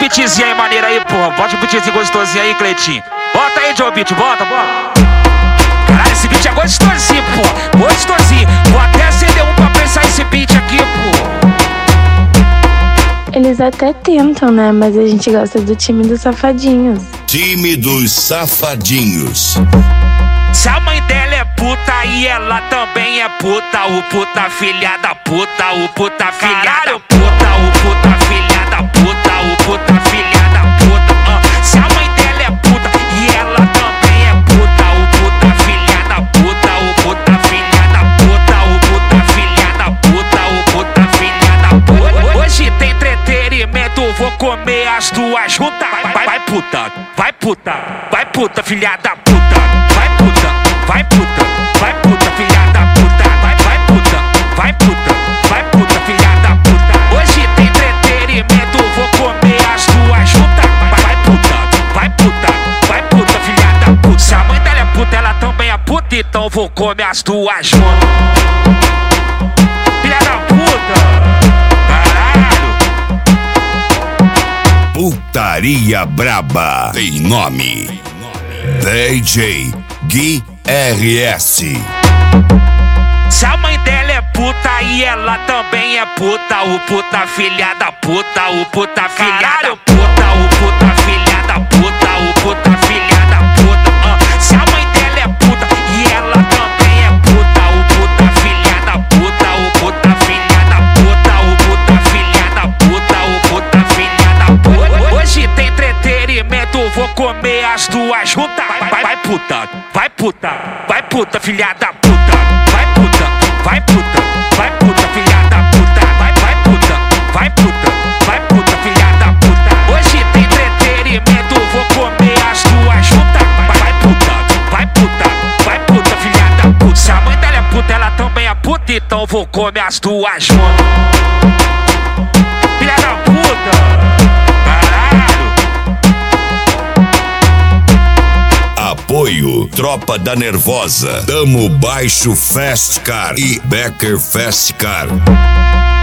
beatzinho aí, maneiro aí, porra. Bota o beatzinho gostosinho aí, Cleitinho. Bota aí, Joe Beat, bota. Caralho, esse beat é gostosinho, pô. Gostosinho. Vou até acender um pra pensar esse beat aqui, pô. Eles até tentam, né? Mas a gente gosta do time dos safadinhos. Time dos safadinhos. Se a mãe dela é puta e ela também é puta, o puta filha da puta, o puta filha da puta, o puta filha da puta, o puta filha da puta. Se a mãe dela é puta e ela também é puta, o puta filha da puta, o puta filha da puta, o puta filha da puta, o puta filha da puta. Hoje tem entretenimento, vou comer as duas juntas. Vai puta, vai puta, vai puta filha da puta. Vai puta, filha da puta. Vai puta, vai puta, filha da puta. Hoje tem entretenimento, vou comer as duas juntas. Vai puta, filha da puta. Se a mãe dela é puta, ela também é puta, então vou comer as duas juntas. Filha da puta, caralho. Putaria braba tem nome. DJ Gui RS. Se a mãe dela é puta e ela também é puta, o puta filha da puta, o puta filha da puta, o puta filha da puta, o puta filha da puta. Se a mãe dela é puta e ela também é puta, o puta filha da puta, o puta filha da puta, o puta filha da puta, o puta filha da puta. Hoje tem entretenimento, vou comer as duas juntas. Vai puta, vai puta, vai puta, filha da puta. Vai puta, vai puta, vai puta, filha da puta. Vai puta, vai puta, vai puta, filha da puta. Hoje tem entretenimento, vou comer as duas juntas. Vai puta, vai puta, filha da puta. Se a mãe dela é puta, ela também é puta, então vou comer as duas juntas. Filha da puta. Apoio Tropa da Nervosa, Tamo Baixo Fast Car e Becker Fast Car.